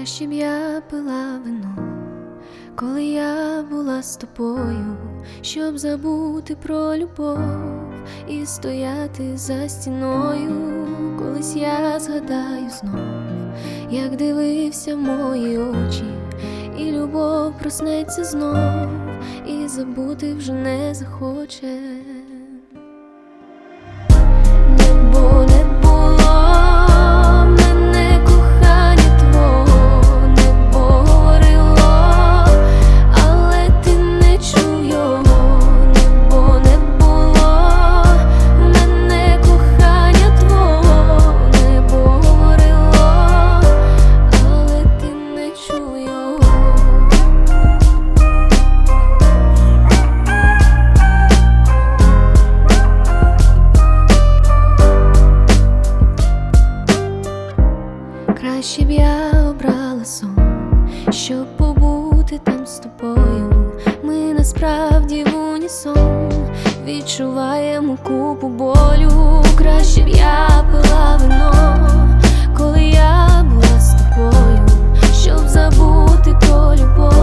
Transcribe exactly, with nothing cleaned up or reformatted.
Краще б я пила вино, коли я була з тобою, щоб забути про любов і стояти за стіною. Колись я згадаю знов, як дивився в мої очі, і любов проснеться знов, і забути вже не захоче. Небо не було в мене кохання твого, небо говорило, але ти не чув його. Небо не було в мене кохання твого, небо говорило, але ти не чув його. Краще б я обрала сон, щоб побути там з тобою. Ми насправді в унісон відчуваємо купу болю. Краще б я пила вино, коли я була з тобою, щоб забути про любов